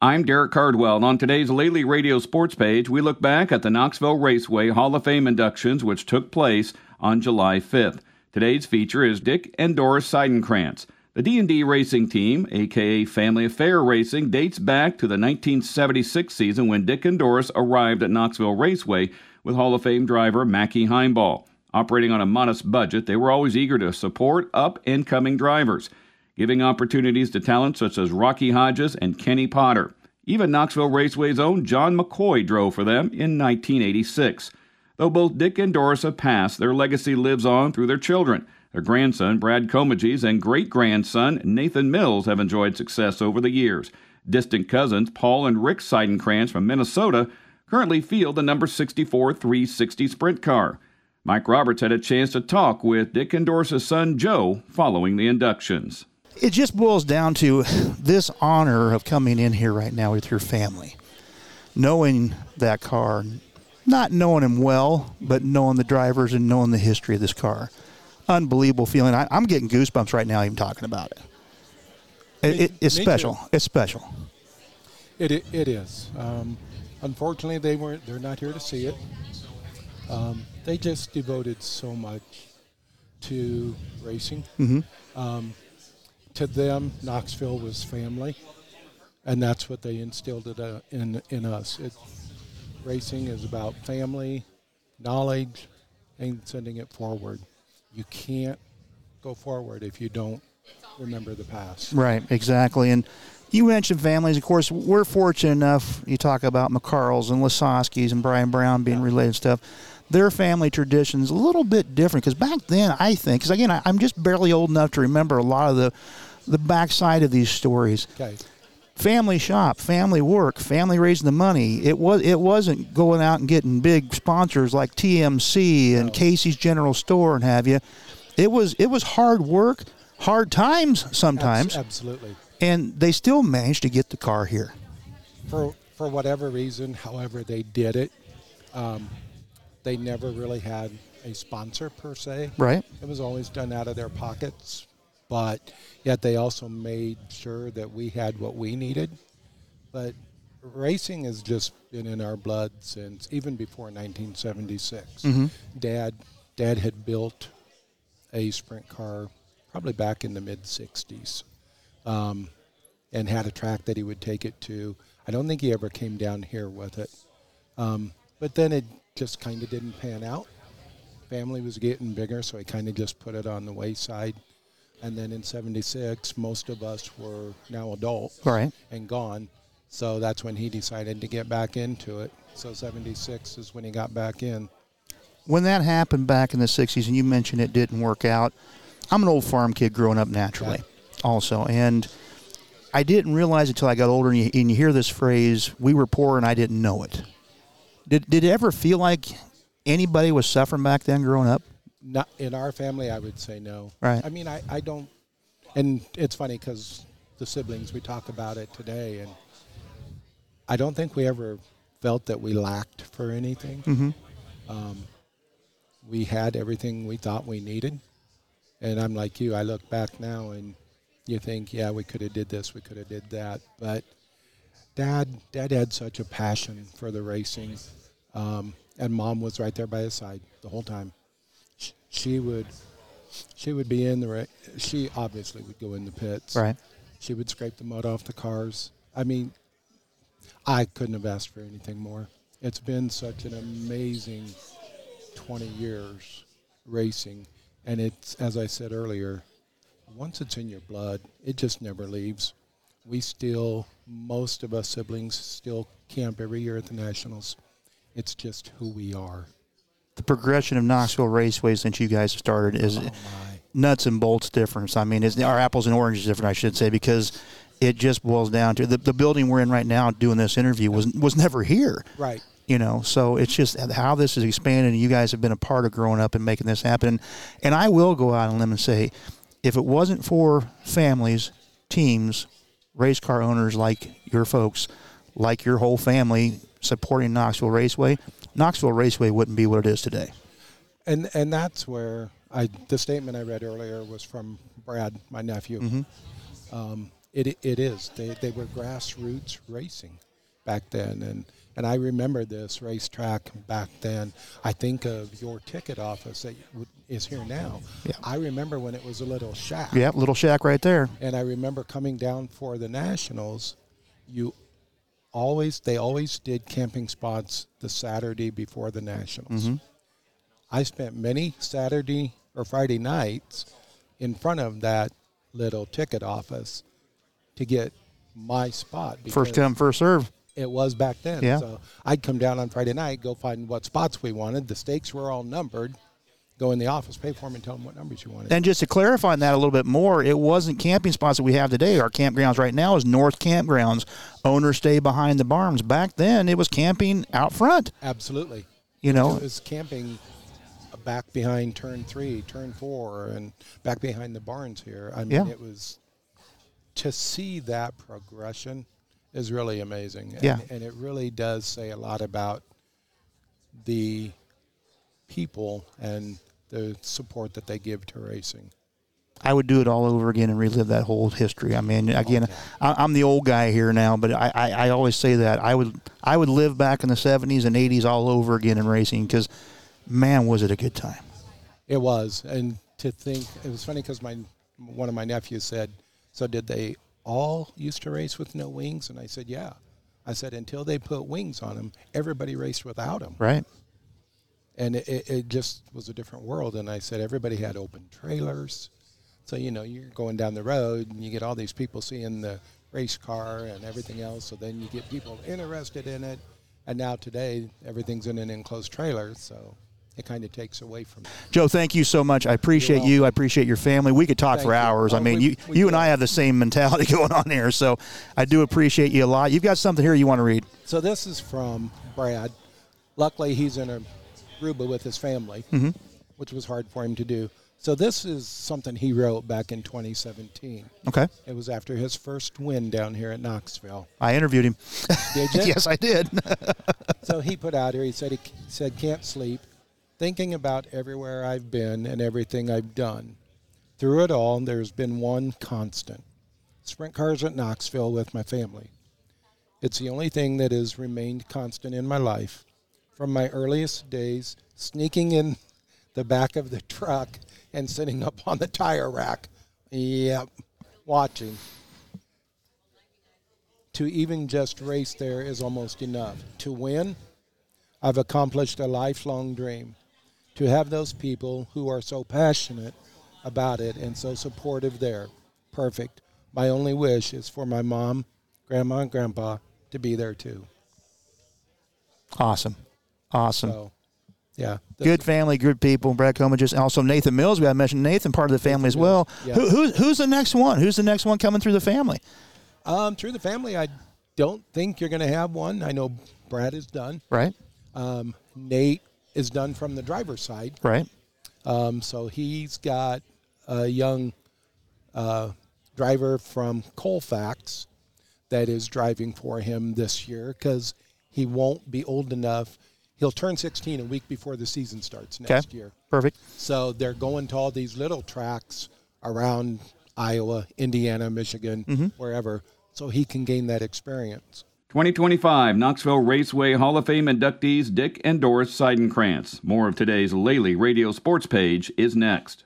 I'm Derek Cardwell, and on today's Lely Radio Sports page, we look back at the Knoxville Raceway Hall of Fame inductions, which took place on July 5th. Today's feature is Dick and Doris Seidenkrantz. The D&D racing team, a.k.a. Family Affair Racing, dates back to the 1976 season when Dick and Doris arrived at Knoxville Raceway with Hall of Fame driver Mackie Heimball. Operating on a modest budget, they were always eager to support up-and-coming drivers, giving opportunities to talents such as Rocky Hodges and Kenny Potter. Even Knoxville Raceway's own John McCoy drove for them in 1986. Though both Dick and Doris have passed, their legacy lives on through their children. Their grandson, Brad Comegys, and great-grandson, Nathan Mills, have enjoyed success over the years. Distant cousins, Paul and Rick Seidenkrantz from Minnesota, currently field the number 64 360 Sprint car. Mike Roberts had a chance to talk with Dick and Doris' son, Joe, following the inductions. It just boils down to this honor of coming in here right now with your family, knowing that car, not knowing him well, but knowing the drivers and knowing the history of this car. Unbelievable feeling. I'm getting goosebumps right now even talking about it. It's special. It's special. It is. Unfortunately, they're not here to see it. They just devoted so much to racing. Mm-hmm. To them, Knoxville was family, and that's what they instilled in us. Racing is about family, knowledge, and sending it forward. You can't go forward if you don't remember the past. Right, exactly. And you mentioned families. Of course, we're fortunate enough, you talk about McCarls and Lasoskis and Brian Brown being related and stuff. Their family tradition's a little bit different because back then, I think, because again, I'm just barely old enough to remember a lot of the backside of these stories. Okay. Family shop, family work, family raising the money. It wasn't going out and getting big sponsors like TMC and Casey's General Store and have you. It was hard work, hard times sometimes. Absolutely. And they still managed to get the car here. For whatever reason, however they did it, they never really had a sponsor per se. Right. It was always done out of their pockets, but yet they also made sure that we had what we needed. But racing has just been in our blood since even before 1976. Mm-hmm. Dad had built a sprint car probably back in the mid-'60s and had a track that he would take it to. I don't think he ever came down here with it. But then it just kind of didn't pan out. Family was getting bigger, so he kind of just put it on the wayside. And then in 76, most of us were now adult and gone. So that's when he decided to get back into it. So 76 is when he got back in. When that happened back in the 60s, and you mentioned it didn't work out, I'm an old farm kid growing up naturally also. And I didn't realize until I got older, and you hear this phrase, we were poor and I didn't know it. Did it ever feel like anybody was suffering back then growing up? Not in our family, I would say no. Right. I mean, I don't, and it's funny because the siblings, we talk about it today, and I don't think we ever felt that we lacked for anything. Mm-hmm. We had everything we thought we needed, and I'm like you, I look back now and you think, yeah, we could have did this, we could have did that, but Dad had such a passion for the racing, and Mom was right there by his side the whole time. She would be in the she obviously would go in the pits. Right. She would scrape the mud off the cars. I mean, I couldn't have asked for anything more. It's been such an amazing 20 years racing, and it's, as I said earlier, once it's in your blood, it just never leaves. We still, most of us siblings still camp every year at the Nationals. It's just who we are. The progression of Knoxville Raceway since you guys started is nuts and bolts difference. I mean, our apples and oranges different, I should say, because it just boils down to the building we're in right now doing this interview was never here. Right. You know, so it's just how this is expanding, and you guys have been a part of growing up and making this happen. And I will go out on a limb and say, if it wasn't for families, teams, race car owners like your folks, like your whole family supporting Knoxville Raceway wouldn't be what it is today. And that's where the statement I read earlier was from Brad, my nephew. Mm-hmm. It is. They were grassroots racing back then, and I remember this racetrack back then. I think of your ticket office that is here now. Yeah. I remember when it was a little shack. Yeah, little shack right there. And I remember coming down for the Nationals. They always did camping spots the Saturday before the Nationals. Mm-hmm. I spent many Saturday or Friday nights in front of that little ticket office to get my spot. First come, first serve. It was back then. Yeah. So I'd come down on Friday night, go find what spots we wanted. The stakes were all numbered. Go in the office, pay for them, and tell them what numbers you wanted. And just to clarify on that a little bit more, it wasn't camping spots that we have today. Our campgrounds right now is North Campgrounds. Owners stay behind the barns. Back then, it was camping out front. Absolutely. You know, It was camping back behind turn 3, turn 4, and back behind the barns here. I mean, Yeah. it was, to see that progression is really amazing. Yeah. And it really does say a lot about the people and the support that they give to racing. I would do it all over again and relive that whole history. I mean, again, Okay. I'm the old guy here now, but I always say that I would live back in the 70s and 80s all over again in racing because, man, was it a good time. It was. And to think, it was funny because one of my nephews said, so did they all used to race with no wings? And I said, yeah. I said, until they put wings on them, everybody raced without them. Right. And it just was a different world. And I said, everybody had open trailers. So, you're going down the road and you get all these people seeing the race car and everything else. So then you get people interested in it. And now today, everything's in an enclosed trailer. So it kind of takes away from it. Joe, thank you so much. I appreciate you. I appreciate your family. We could talk Thank for you. hours. Oh, I mean, we you and could. I have the same mentality going on here. So I do appreciate you a lot. You've got something here you want to read. So this is from Brad. Luckily, he's in Aruba with his family, which was hard for him to do. So this is something he wrote back in 2017. Okay. It was after his first win down here at Knoxville. I interviewed him. Did you? Yes, I did. So he put out here, he said, can't sleep, thinking about everywhere I've been and everything I've done. Through it all, there's been one constant. Sprint cars at Knoxville with my family. It's the only thing that has remained constant in my life. From my earliest days, sneaking in the back of the truck and sitting up on the tire rack. Yep, watching. To even just race there is almost enough. To win, I've accomplished a lifelong dream. To have those people who are so passionate about it and so supportive there. Perfect. My only wish is for my mom, grandma, and grandpa to be there too. Awesome. So, yeah. Good family, good people. Brad Coleman, just also Nathan Mills. We got to mention Nathan, part of the family as well. Yeah. Who's the next one? Who's the next one coming through the family? Through the family, I don't think you're going to have one. I know Brad is done. Right. Nate is done from the driver's side. Right. So he's got a young driver from Colfax that is driving for him this year because he won't be old enough. He'll turn 16 a week before the season starts next year. Perfect. So they're going to all these little tracks around Iowa, Indiana, Michigan, wherever, so he can gain that experience. 2025 Knoxville Raceway Hall of Fame inductees Dick and Doris Seidenkrantz. More of today's Lely Radio Sports Page is next.